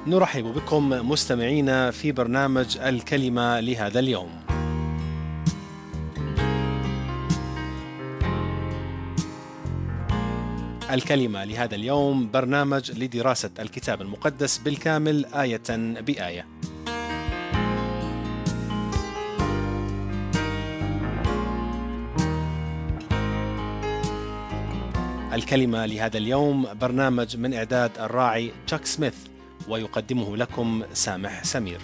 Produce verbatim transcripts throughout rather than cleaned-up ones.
نرحب بكم مستمعينا في برنامج الكلمة لهذا اليوم. الكلمة لهذا اليوم برنامج لدراسة الكتاب المقدس بالكامل آية بآية. الكلمة لهذا اليوم برنامج من إعداد الراعي تشاك سميث، ويقدمه لكم سامح سمير.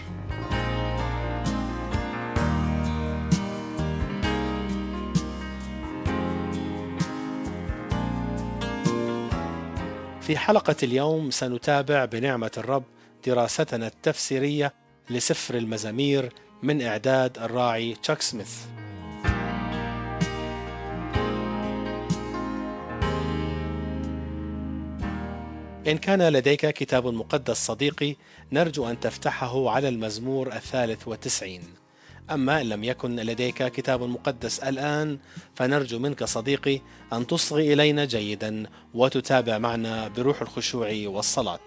في حلقة اليوم سنتابع بنعمة الرب دراستنا التفسيرية لسفر المزامير من إعداد الراعي تشاك سميث. إن كان لديك كتاب مقدس صديقي، نرجو أن تفتحه على المزمور الثالث والتسعين. أما إن لم يكن لديك كتاب مقدس الآن، فنرجو منك صديقي أن تصغي إلينا جيدا وتتابع معنا بروح الخشوع والصلاة.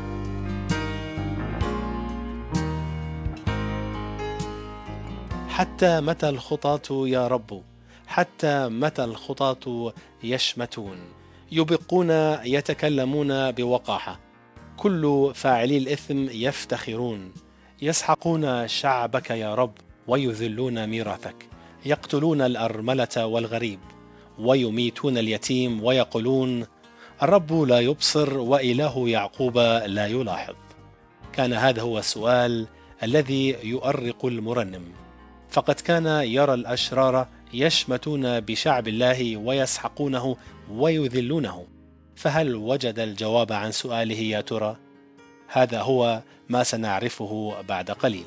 حتى متى الخطاة يا رب؟ حتى متى الخطاة يشمتون؟ يبقون يتكلمون بوقاحة، كل فاعلي الإثم يفتخرون. يسحقون شعبك يا رب ويذلون ميراثك، يقتلون الأرملة والغريب ويميتون اليتيم، ويقولون الرب لا يبصر وإله يعقوب لا يلاحظ. كان هذا هو السؤال الذي يؤرق المرنم، فقد كان يرى الأشرار يشمتون بشعب الله ويسحقونه ويذلونه. فهل وجد الجواب عن سؤاله يا ترى؟ هذا هو ما سنعرفه بعد قليل.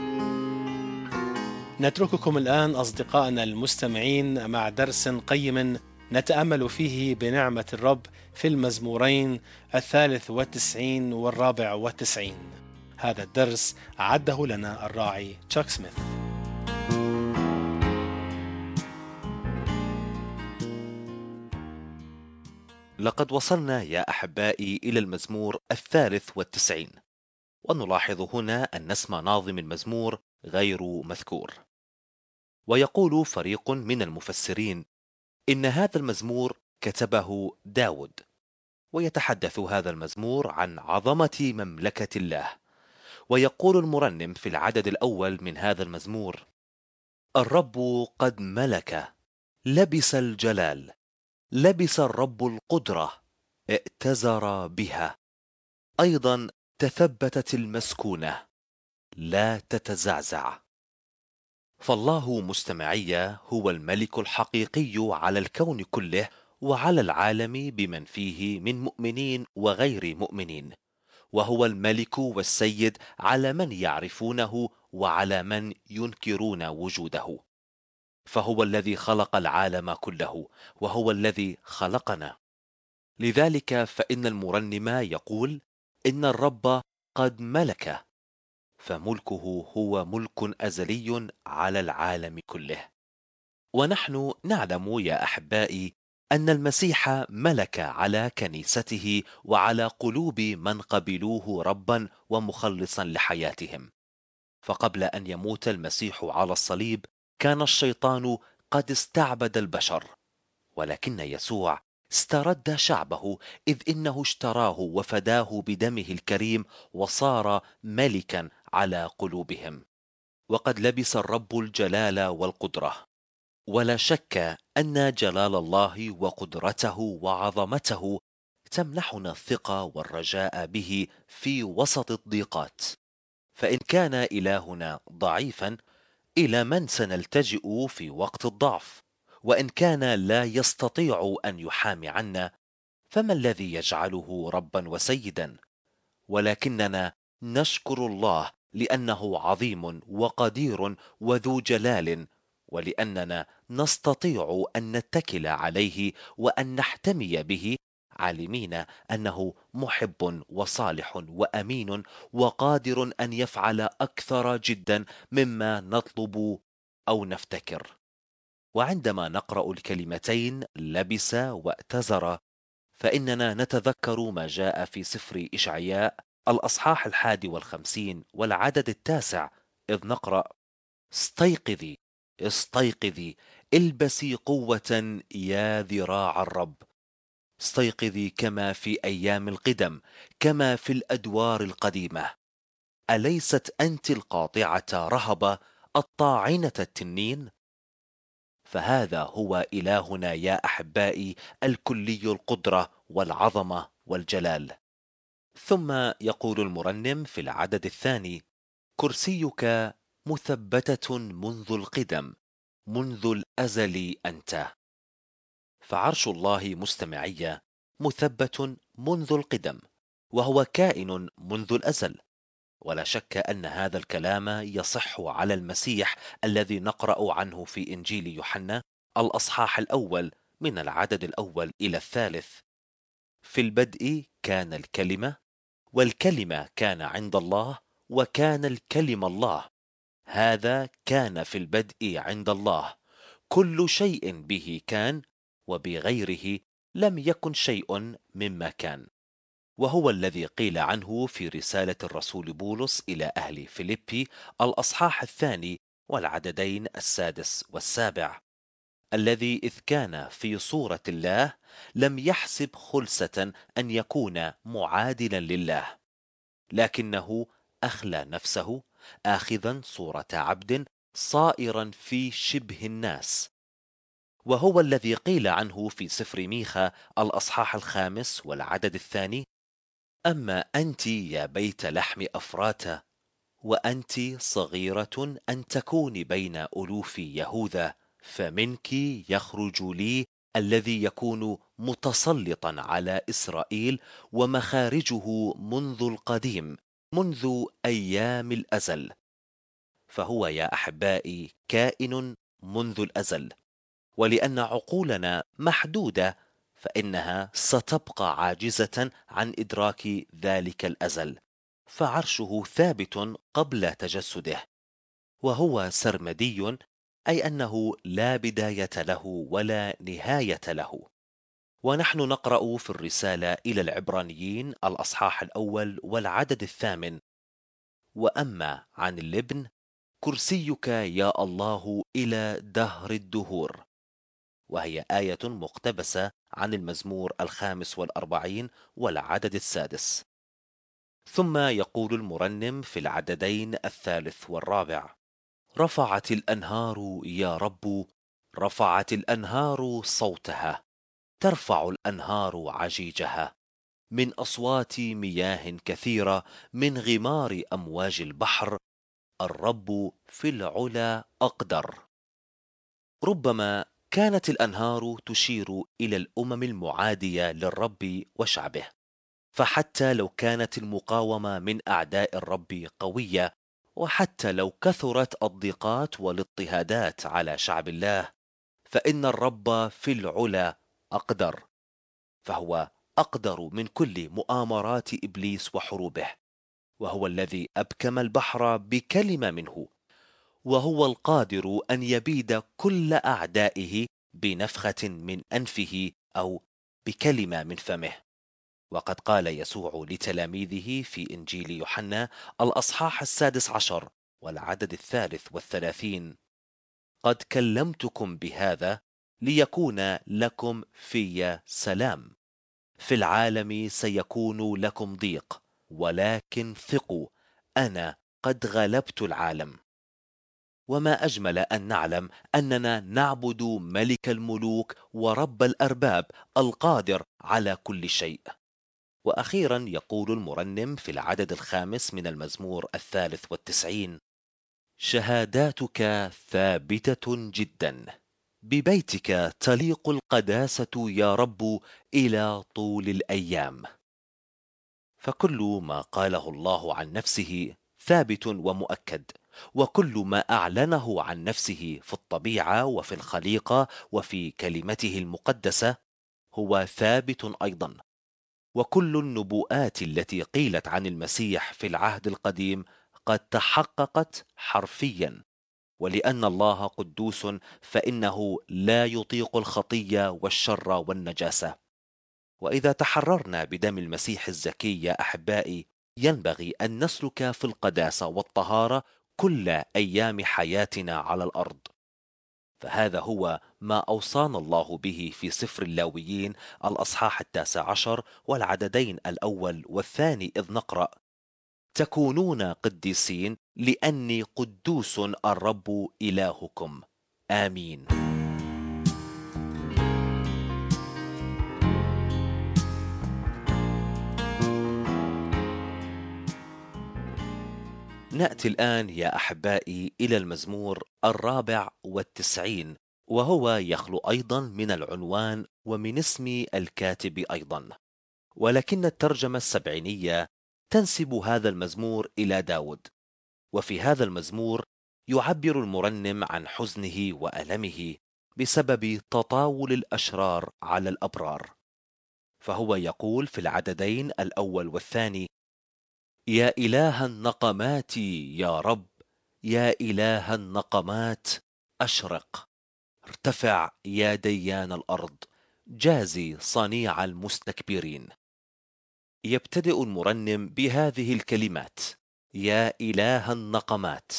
نترككم الآن أصدقائنا المستمعين مع درس قيم نتأمل فيه بنعمة الرب في المزمورين الثالث والتسعين والرابع والتسعين. هذا الدرس عده لنا الراعي تشاك سميث. لقد وصلنا يا أحبائي إلى المزمور الثالث والتسعين، ونلاحظ هنا أن اسم ناظم المزمور غير مذكور. ويقول فريق من المفسرين إن هذا المزمور كتبه داود، ويتحدث هذا المزمور عن عظمة مملكة الله. ويقول المرنم في العدد الأول من هذا المزمور: الرب قد ملك، لبس الجلال، لبس الرب القدرة، ائتزر بها. أيضا تثبتت المسكونة، لا تتزعزع. فالله مستمعية هو الملك الحقيقي على الكون كله وعلى العالم بمن فيه من مؤمنين وغير مؤمنين، وهو الملك والسيد على من يعرفونه وعلى من ينكرون وجوده. فهو الذي خلق العالم كله، وهو الذي خلقنا. لذلك فإن المرنم يقول إن الرب قد ملك، فملكه هو ملك أزلي على العالم كله. ونحن نعلم يا أحبائي أن المسيح ملك على كنيسته وعلى قلوب من قبلوه ربا ومخلصا لحياتهم. فقبل أن يموت المسيح على الصليب كان الشيطان قد استعبد البشر، ولكن يسوع استرد شعبه، إذ إنه اشتراه وفداه بدمه الكريم وصار ملكا على قلوبهم. وقد لبس الرب الجلال والقدرة، ولا شك أن جلال الله وقدرته وعظمته تمنحنا الثقة والرجاء به في وسط الضيقات. فإن كان إلهنا ضعيفا، إلى من سنلتجئ في وقت الضعف؟ وإن كان لا يستطيع أن يحامي عنا، فما الذي يجعله ربا وسيدا؟ ولكننا نشكر الله لأنه عظيم وقدير وذو جلال، ولأننا نستطيع أن نتكل عليه وأن نحتمي به، عالمين أنه محب وصالح وأمين وقادر أن يفعل أكثر جدا مما نطلب أو نفتكر. وعندما نقرأ الكلمتين لبس واتزر، فإننا نتذكر ما جاء في سفر إشعياء الأصحاح الحادي والخمسين والعدد التاسع، إذ نقرأ: استيقظي استيقظي، البسي قوة يا ذراع الرب. استيقظي كما في أيام القدم، كما في الأدوار القديمة. أليست أنت القاطعة رهبة، الطاعنة التنين؟ فهذا هو إلهنا يا أحبائي، الكلي القدرة والعظمة والجلال. ثم يقول المرنم في العدد الثاني: كرسيك مثبتة منذ القدم، منذ الأزل أنت. فعرش الله مستمعية مثبت منذ القدم، وهو كائن منذ الأزل. ولا شك أن هذا الكلام يصح على المسيح الذي نقرأ عنه في إنجيل يوحنا الأصحاح الأول من العدد الأول إلى الثالث: في البدء كان الكلمة، والكلمة كان عند الله، وكان الكلمة الله. هذا كان في البدء عند الله. كل شيء به كان، وبغيره لم يكن شيء مما كان. وهو الذي قيل عنه في رسالة الرسول بولس إلى أهل فيليبي الأصحاح الثاني والعددين السادس والسابع: الذي إذ كان في صورة الله لم يحسب خلسة أن يكون معادلا لله، لكنه أخلى نفسه، آخذا صورة عبد، صائرا في شبه الناس. وهو الذي قيل عنه في سفر ميخا الأصحاح الخامس والعدد الثاني: أما أنت يا بيت لحم أفراتا، وأنت صغيرة أن تكوني بين ألوف يهوذا، فمنك يخرج لي الذي يكون متسلطا على إسرائيل، ومخارجه منذ القديم، منذ أيام الأزل. فهو يا أحبائي كائن منذ الأزل، ولأن عقولنا محدودة فإنها ستبقى عاجزة عن إدراك ذلك الأزل. فعرشه ثابت قبل تجسده، وهو سرمدي، أي أنه لا بداية له ولا نهاية له. ونحن نقرأ في الرسالة إلى العبرانيين الأصحاح الأول والعدد الثامن: وأما عن الابن كرسيك يا الله إلى دهر الدهور. وهي آية مقتبسة عن المزمور الخامس والأربعين والعدد السادس. ثم يقول المرنم في العددين الثالث والرابع: رفعت الأنهار يا رب، رفعت الأنهار صوتها، ترفع الأنهار عجيجها، من أصوات مياه كثيرة، من غمار أمواج البحر، الرب في العلا أقدر. ربما كانت الأنهار تشير إلى الأمم المعادية للرب وشعبه، فحتى لو كانت المقاومة من أعداء الرب قوية، وحتى لو كثرت الضيقات والاضطهادات على شعب الله، فإن الرب في العلا أقدر. فهو أقدر من كل مؤامرات إبليس وحروبه، وهو الذي أبكم البحر بكلمة منه، وهو القادر أن يبيد كل أعدائه بنفخة من أنفه أو بكلمة من فمه. وقد قال يسوع لتلاميذه في إنجيل يوحنا الأصحاح السادس عشر والعدد الثالث والثلاثين: قد كلمتكم بهذا ليكون لكم في سلام، في العالم سيكون لكم ضيق، ولكن ثقوا، أنا قد غلبت العالم. وما أجمل أن نعلم أننا نعبد ملك الملوك ورب الأرباب القادر على كل شيء. وأخيرا يقول المرنم في العدد الخامس من المزمور الثالث والتسعين: شهاداتك ثابتة جدا، ببيتك تليق القداسة يا رب إلى طول الأيام. فكل ما قاله الله عن نفسه ثابت ومؤكد، وكل ما أعلنه عن نفسه في الطبيعة وفي الخليقة وفي كلمته المقدسة هو ثابت أيضا. وكل النبوءات التي قيلت عن المسيح في العهد القديم قد تحققت حرفيا. ولأن الله قدوس فإنه لا يطيق الخطية والشر والنجاسة. وإذا تحررنا بدم المسيح الزكي يا أحبائي، ينبغي أن نسلك في القداسة والطهارة كل أيام حياتنا على الأرض. فهذا هو ما أوصانا الله به في سفر اللاويين الأصحاح التاسع عشر والعددين الأول والثاني، إذ نقرأ: تكونون قديسين لأني قدوس الرب إلهكم. آمين. نأتي الآن يا أحبائي إلى المزمور الرابع والتسعين، وهو يخلو أيضا من العنوان ومن اسم الكاتب أيضا، ولكن الترجمة السبعينية تنسب هذا المزمور إلى داود. وفي هذا المزمور يعبر المرنم عن حزنه وألمه بسبب تطاول الأشرار على الأبرار. فهو يقول في العددين الأول والثاني: يا إله النقمات يا رب، يا إله النقمات أشرق، ارتفع يا ديان الأرض، جازي صنيع المستكبرين. يبتدئ المرنم بهذه الكلمات: يا إله النقمات.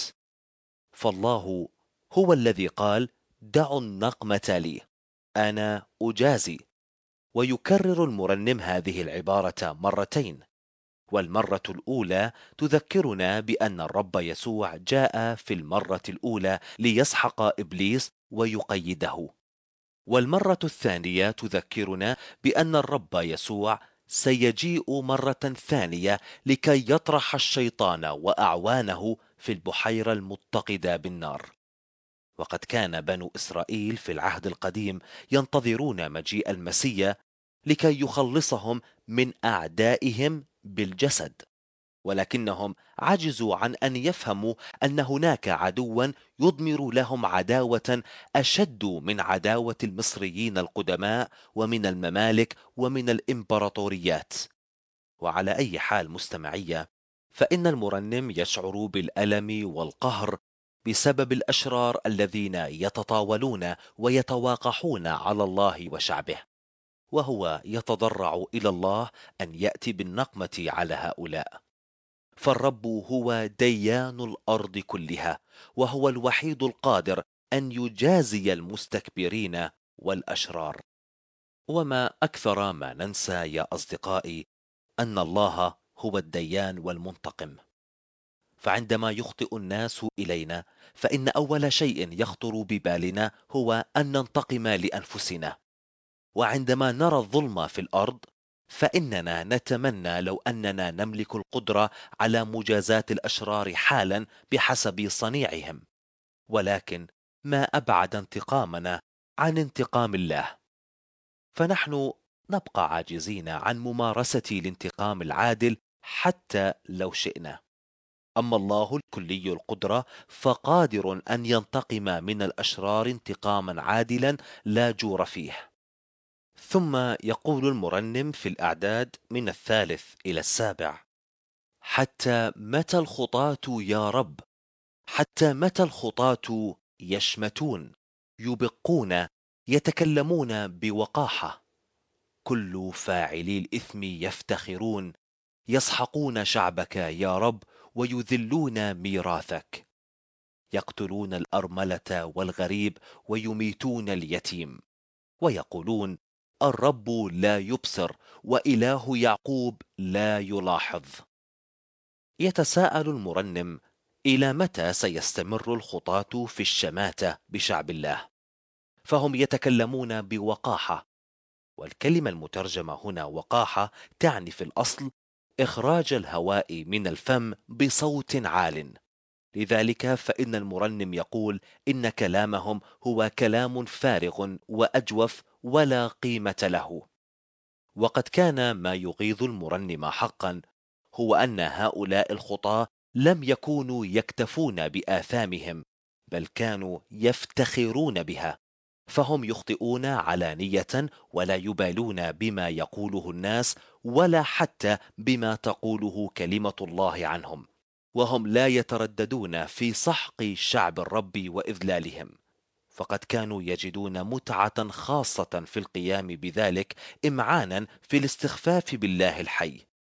فالله هو الذي قال: دعوا النقمة لي، أنا أجازي. ويكرر المرنم هذه العبارة مرتين، والمرة الأولى تذكرنا بأن الرب يسوع جاء في المرة الأولى ليسحق إبليس ويقيده، والمرة الثانية تذكرنا بأن الرب يسوع سيجيء مرة ثانية لكي يطرح الشيطان وأعوانه في البحيرة المتقدة بالنار. وقد كان بنو إسرائيل في العهد القديم ينتظرون مجيء المسيح لكي يخلصهم من أعدائهم بالجسد، ولكنهم عجزوا عن أن يفهموا أن هناك عدوا يضمر لهم عداوة أشد من عداوة المصريين القدماء ومن الممالك ومن الإمبراطوريات. وعلى أي حال مستمعية، فإن المرنم يشعر بالألم والقهر بسبب الأشرار الذين يتطاولون ويتواقحون على الله وشعبه، وهو يتضرع إلى الله أن يأتي بالنقمة على هؤلاء. فالرب هو ديان الأرض كلها، وهو الوحيد القادر أن يجازي المستكبرين والأشرار. وما أكثر ما ننسى يا أصدقائي أن الله هو الديان والمنتقم. فعندما يخطئ الناس إلينا، فإن أول شيء يخطر ببالنا هو أن ننتقم لأنفسنا. وعندما نرى الظلم في الأرض، فإننا نتمنى لو أننا نملك القدرة على مجازاة الأشرار حالا بحسب صنيعهم. ولكن ما أبعد انتقامنا عن انتقام الله، فنحن نبقى عاجزين عن ممارسة الانتقام العادل حتى لو شئنا. أما الله الكلي القدرة فقادر أن ينتقم من الأشرار انتقاما عادلا لا جور فيه. ثم يقول المرنم في الأعداد من الثالث إلى السابع: حتى متى الخطاة يا رب، حتى متى الخطاة يشمتون، يبقون، يتكلمون بوقاحة. كل فاعلي الإثم يفتخرون، يسحقون شعبك يا رب ويذلون ميراثك. يقتلون الأرملة والغريب ويميتون اليتيم، ويقولون: الرب لا يبصر، وإله يعقوب لا يلاحظ. يتساءل المرنم: إلى متى سيستمر الخطاة في الشماتة بشعب الله؟ فهم يتكلمون بوقاحة، والكلمة المترجمة هنا وقاحة تعني في الأصل إخراج الهواء من الفم بصوت عال. لذلك فإن المرنم يقول إن كلامهم هو كلام فارغ وأجوف ولا قيمة له. وقد كان ما يغيظ المرنم حقا هو أن هؤلاء الخطاة لم يكونوا يكتفون بآثامهم، بل كانوا يفتخرون بها. فهم يخطئون علانية ولا يبالون بما يقوله الناس ولا حتى بما تقوله كلمة الله عنهم، وهم لا يترددون في سحق شعب الرب وإذلالهم. فقد كانوا يجدون متعة خاصة في القيام بذلك، إمعانا في الاستخفاف بالله الحي.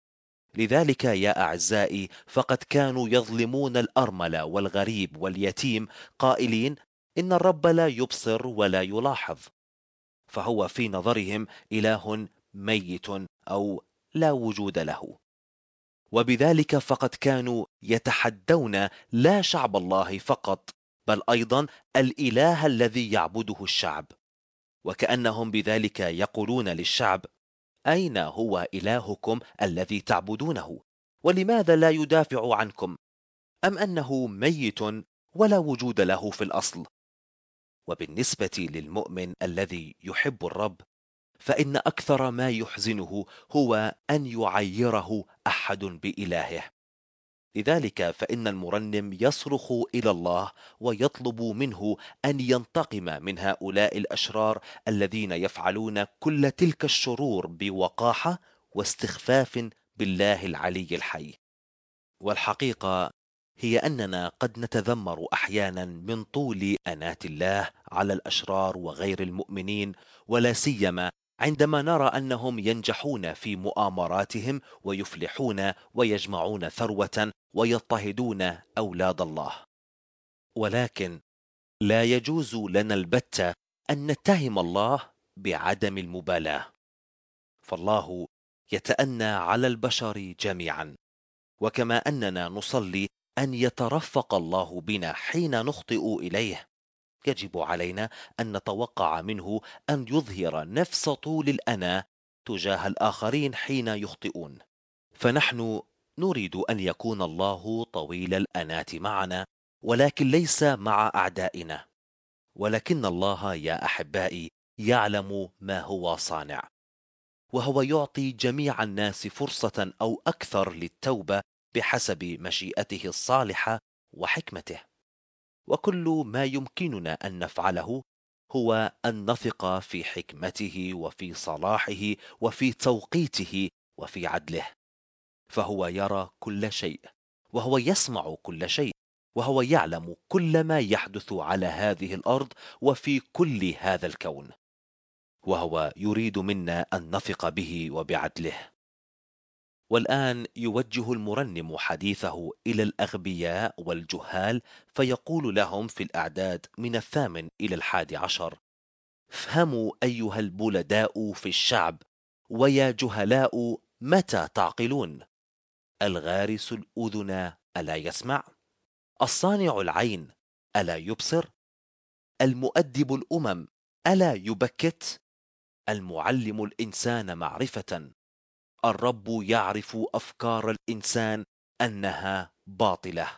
لذلك يا أعزائي فقد كانوا يظلمون الأرملة والغريب واليتيم قائلين إن الرب لا يبصر ولا يلاحظ، فهو في نظرهم إله ميت أو لا وجود له. وبذلك فقد كانوا يتحدون لا شعب الله فقط، بل أيضا الإله الذي يعبده الشعب، وكأنهم بذلك يقولون للشعب: أين هو إلهكم الذي تعبدونه؟ ولماذا لا يدافع عنكم؟ أم أنه ميت ولا وجود له في الأصل؟ وبالنسبة للمؤمن الذي يحب الرب، فإن أكثر ما يحزنه هو أن يعيره أحد بإلهه. لذلك فإن المرنم يصرخ إلى الله ويطلب منه أن ينتقم من هؤلاء الأشرار الذين يفعلون كل تلك الشرور بوقاحة واستخفاف بالله العلي الحي. والحقيقة هي أننا قد نتذمر أحيانا من طول أناة الله على الأشرار وغير المؤمنين، ولا سيما عندما نرى أنهم ينجحون في مؤامراتهم ويفلحون ويجمعون ثروة ويضطهدون أولاد الله. ولكن لا يجوز لنا البتة أن نتهم الله بعدم المبالاة، فالله يتأنى على البشر جميعا. وكما أننا نصلي أن يترفق الله بنا حين نخطئ إليه، يجب علينا أن نتوقع منه أن يظهر نفس طول الأناة تجاه الآخرين حين يخطئون. فنحن نريد أن يكون الله طويل الأناة معنا، ولكن ليس مع أعدائنا. ولكن الله يا أحبائي يعلم ما هو صانع، وهو يعطي جميع الناس فرصة أو أكثر للتوبة بحسب مشيئته الصالحة وحكمته. وكل ما يمكننا أن نفعله هو أن نثق في حكمته وفي صلاحه وفي توقيته وفي عدله، فهو يرى كل شيء، وهو يسمع كل شيء، وهو يعلم كل ما يحدث على هذه الأرض وفي كل هذا الكون، وهو يريد منا أن نثق به وبعدله. والآن يوجه المرنم حديثه إلى الأغبياء والجهال، فيقول لهم في الأعداد من الثامن إلى الحادي عشر: افهموا أيها البلداء في الشعب، ويا جهلاء متى تعقلون؟ الغارس الأذن ألا يسمع؟ الصانع العين ألا يبصر؟ المؤدب الأمم ألا يبكت؟ المعلم الإنسان معرفة، الرب يعرف أفكار الإنسان أنها باطلة.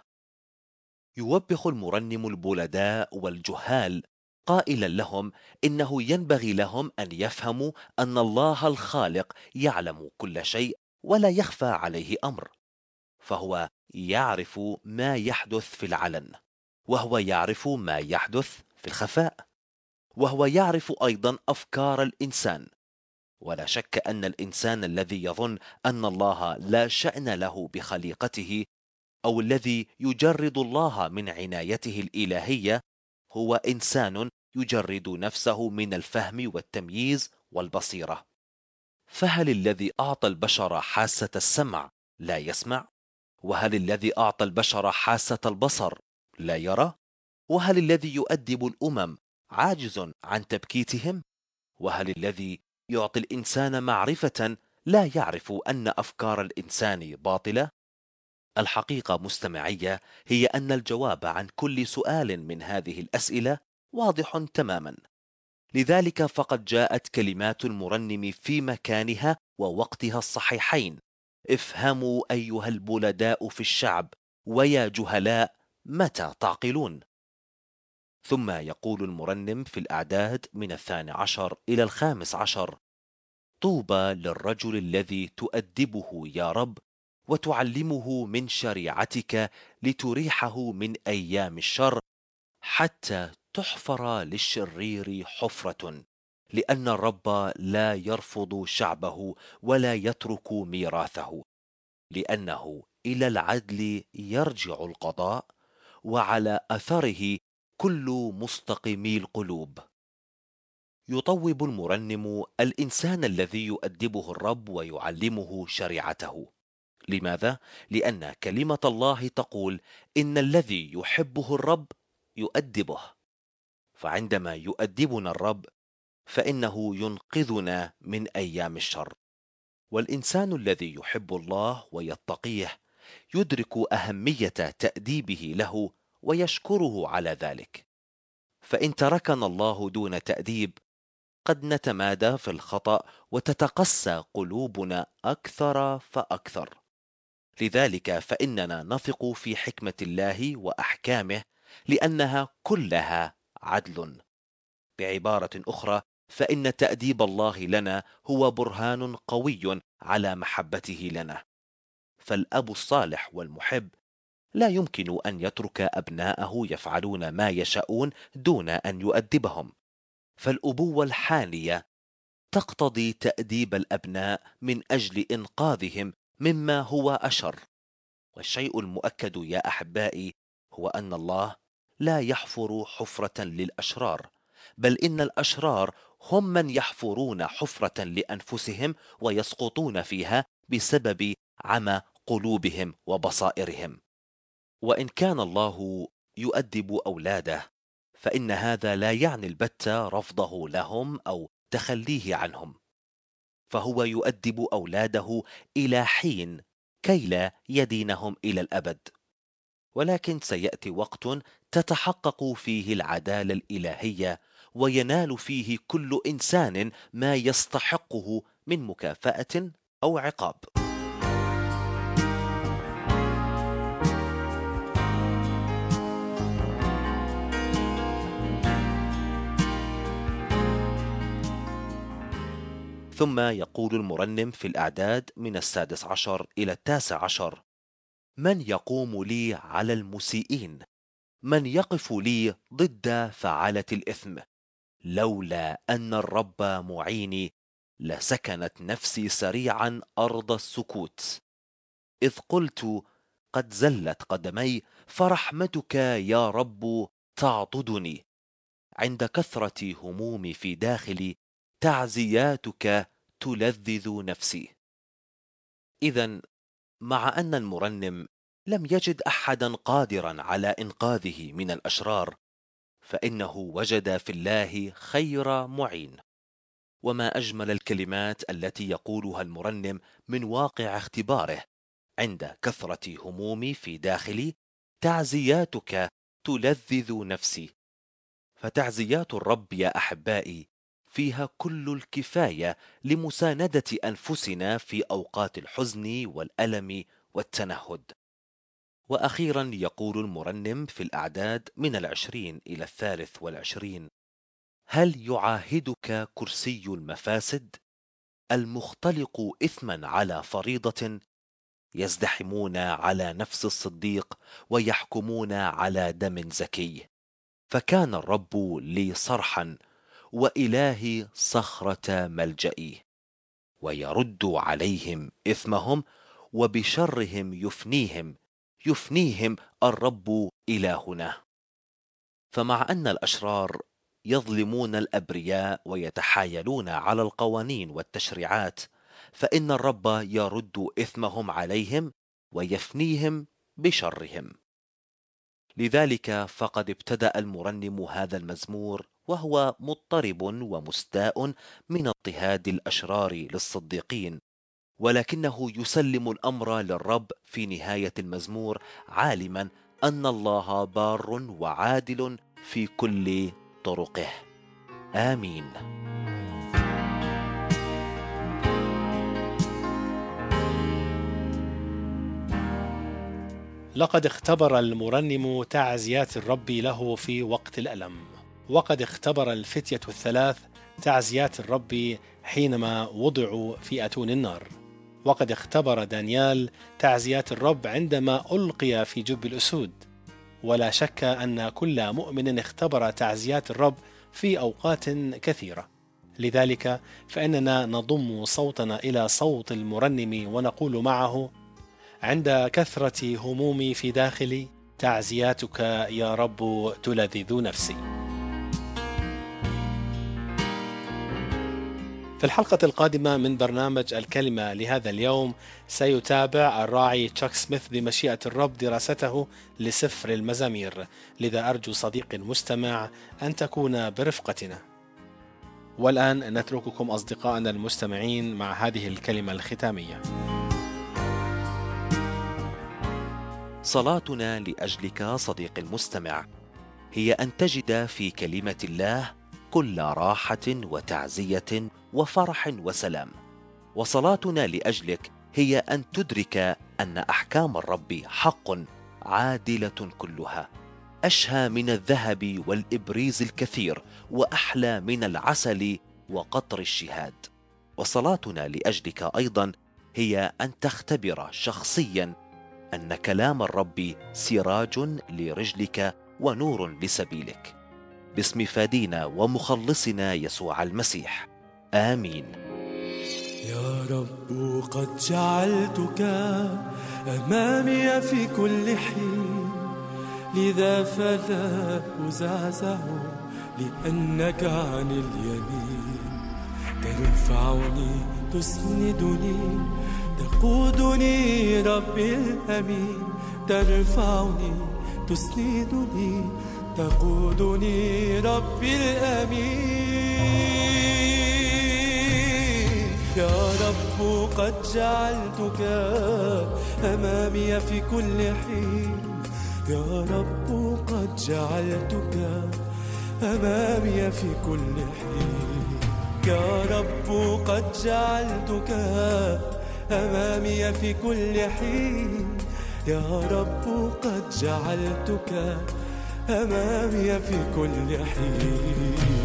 يوبخ المرنم البلداء والجهال قائلا لهم إنه ينبغي لهم أن يفهموا أن الله الخالق يعلم كل شيء ولا يخفى عليه أمر، فهو يعرف ما يحدث في العلن، وهو يعرف ما يحدث في الخفاء، وهو يعرف أيضا أفكار الإنسان. ولا شك أن الإنسان الذي يظن أن الله لا شأن له بخليقته، أو الذي يجرد الله من عنايته الإلهية، هو إنسان يجرد نفسه من الفهم والتمييز والبصيرة. فهل الذي أعطى البشر حاسة السمع لا يسمع؟ وهل الذي أعطى البشر حاسة البصر لا يرى؟ وهل الذي يؤدب الأمم عاجز عن تبكيتهم؟ وهل الذي يعطي الإنسان معرفة لا يعرف أن أفكار الإنسان باطلة؟ الحقيقة مستمعية هي أن الجواب عن كل سؤال من هذه الأسئلة واضح تماما. لذلك فقد جاءت كلمات المرنم في مكانها ووقتها الصحيحين: افهموا أيها البلداء في الشعب، ويا جهلاء متى تعقلون؟ ثم يقول المرنم في الأعداد من الثاني عشر إلى الخامس عشر: طوبى للرجل الذي تؤدبه يا رب، وتعلمه من شريعتك لتريحه من أيام الشر، حتى تحفر للشرير حفرة، لأن الرب لا يرفض شعبه ولا يترك ميراثه، لأنه إلى العدل يرجع القضاء، وعلى أثره كل مستقيمي القلوب. يطوب المرنم الإنسان الذي يؤدبه الرب ويعلمه شريعته، لماذا؟ لأن كلمة الله تقول إن الذي يحبه الرب يؤدبه، فعندما يؤدبنا الرب فإنه ينقذنا من أيام الشر. والإنسان الذي يحب الله ويتقيه يدرك أهمية تأديبه له ويشكره على ذلك. فإن تركنا الله دون تأديب قد نتمادى في الخطأ وتتقسى قلوبنا أكثر فأكثر. لذلك فإننا نثق في حكمة الله وأحكامه لأنها كلها عدل. بعبارة أخرى، فإن تأديب الله لنا هو برهان قوي على محبته لنا. فالأب الصالح والمحب لا يمكن أن يترك أبناءه يفعلون ما يشاءون دون أن يؤدبهم. فالأبوة الحانية تقتضي تأديب الأبناء من أجل إنقاذهم مما هو أشر. والشيء المؤكد يا أحبائي هو أن الله لا يحفر حفرة للأشرار، بل إن الأشرار هم من يحفرون حفرة لأنفسهم ويسقطون فيها بسبب عمى قلوبهم وبصائرهم. وإن كان الله يؤدب أولاده فإن هذا لا يعني البتة رفضه لهم أو تخليه عنهم، فهو يؤدب أولاده إلى حين كي لا يدينهم إلى الأبد. ولكن سيأتي وقت تتحقق فيه العدالة الإلهية وينال فيه كل إنسان ما يستحقه من مكافأة أو عقاب. ثم يقول المرنم في الأعداد من السادس عشر إلى التاسع عشر: من يقوم لي على المسيئين؟ من يقف لي ضد فعالة الإثم؟ لولا أن الرب معيني لسكنت نفسي سريعا أرض السكوت. إذ قلت قد زلت قدمي فرحمتك يا رب تعضدني. عند كثرة همومي في داخلي تعزياتك تلذذ نفسي. إذن مع أن المرنم لم يجد أحدا قادرا على إنقاذه من الأشرار، فإنه وجد في الله خير معين. وما أجمل الكلمات التي يقولها المرنم من واقع اختباره: عند كثرة همومي في داخلي تعزياتك تلذذ نفسي. فتعزيات الرب يا أحبائي فيها كل الكفاية لمساندة أنفسنا في أوقات الحزن والألم والتنهد. وأخيرا يقول المرنم في الأعداد من العشرين إلى الثالث والعشرين: هل يعاهدك كرسي المفاسد المختلق إثما على فريضة؟ يزدحمون على نفس الصديق ويحكمون على دم زكي. فكان الرب لي صرحا وإلهي صخرة ملجئي، ويرد عليهم إثمهم وبشرهم يفنيهم يفنيهم الرب إلهنا. فمع أن الأشرار يظلمون الأبرياء ويتحايلون على القوانين والتشريعات، فإن الرب يرد إثمهم عليهم ويفنيهم بشرهم. لذلك فقد ابتدأ المرنم هذا المزمور وهو مضطرب ومستاء من اضطهاد الأشرار للصديقين، ولكنه يسلم الأمر للرب في نهاية المزمور عالما أن الله بار وعادل في كل طرقه. آمين. لقد اختبر المرنم تعزيات الرب له في وقت الألم، وقد اختبر الفتية الثلاث تعزيات الرب حينما وضعوا في أتون النار، وقد اختبر دانيال تعزيات الرب عندما ألقي في جب الأسود. ولا شك أن كل مؤمن اختبر تعزيات الرب في أوقات كثيرة. لذلك فإننا نضم صوتنا إلى صوت المرنم ونقول معه: عند كثرة همومي في داخلي تعزياتك يا رب تلذذ نفسي. في الحلقة القادمة من برنامج الكلمة لهذا اليوم سيتابع الراعي تشاك سميث بمشيئة الرب دراسته لسفر المزامير، لذا أرجو صديقي المستمع أن تكون برفقتنا. والآن نترككم أصدقائنا المستمعين مع هذه الكلمة الختامية. صلاتنا لأجلك صديقي المستمع هي أن تجد في كلمة الله كل راحة وتعزية وفرح وسلام، وصلاتنا لأجلك هي أن تدرك أن أحكام الرب حق عادلة كلها، أشهى من الذهب والإبريز الكثير، وأحلى من العسل وقطر الشهاد. وصلاتنا لأجلك أيضا هي أن تختبر شخصيا أن كلام الرب سراج لرجلك ونور لسبيلك، باسم فادينا ومخلصنا يسوع المسيح، آمين. يا رب قد جعلتك أمامي في كل حين، لذا فلا أزعزع لأنك عن اليمين. ترفعني تسندني تقودني ربي الأمين، ترفعني تسندني تقودني ربي الأمين. يا رب قد جعلتك أمامي في كل حين، يا رب قد جعلتك أمامي في كل حين، يا رب قد جعلتك أمامي في كل حين، يا رب قد جعلتك أمامي في كل حين.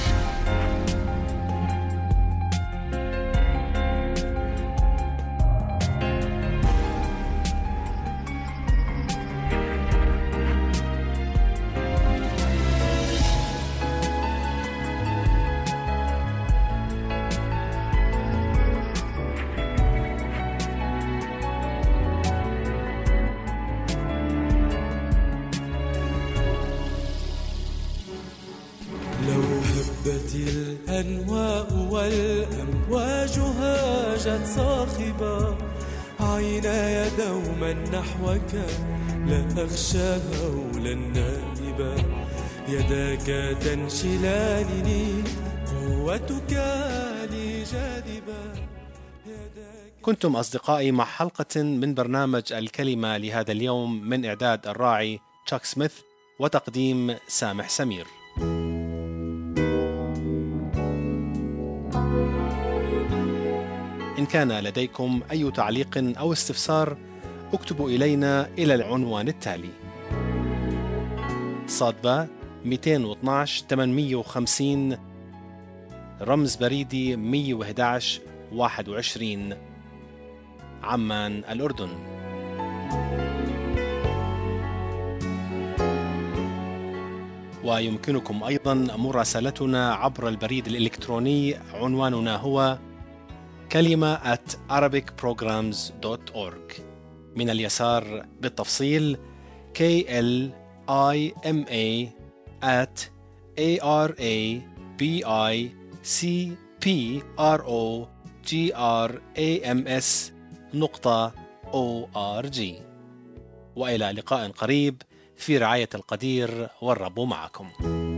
الأنواء والأمواج هاجت صاخبة، عيناي دوما نحوك لا أخشى هولا نائبا، يداك تنشلانني قوتك لي جاذبة. كنتم أصدقائي مع حلقة من برنامج الكلمة لهذا اليوم من إعداد الراعي تشاك سميث وتقديم سامح سمير. إن كان لديكم أي تعليق أو استفسار اكتبوا إلينا إلى العنوان التالي: صادبة مئتين واثني عشر ثمانمئة وخمسين، رمز بريدي مئة وأحد عشر واحد وعشرين، عمان الأردن. ويمكنكم أيضا مراسلتنا عبر البريد الإلكتروني، عنواننا هو كلمة at arabic programs dot org. من اليسار بالتفصيل K L I M A at A R A B I C P R O G R A M S نقطة O R G. وإلى لقاء قريب في رعاية القدير، والرب معكم.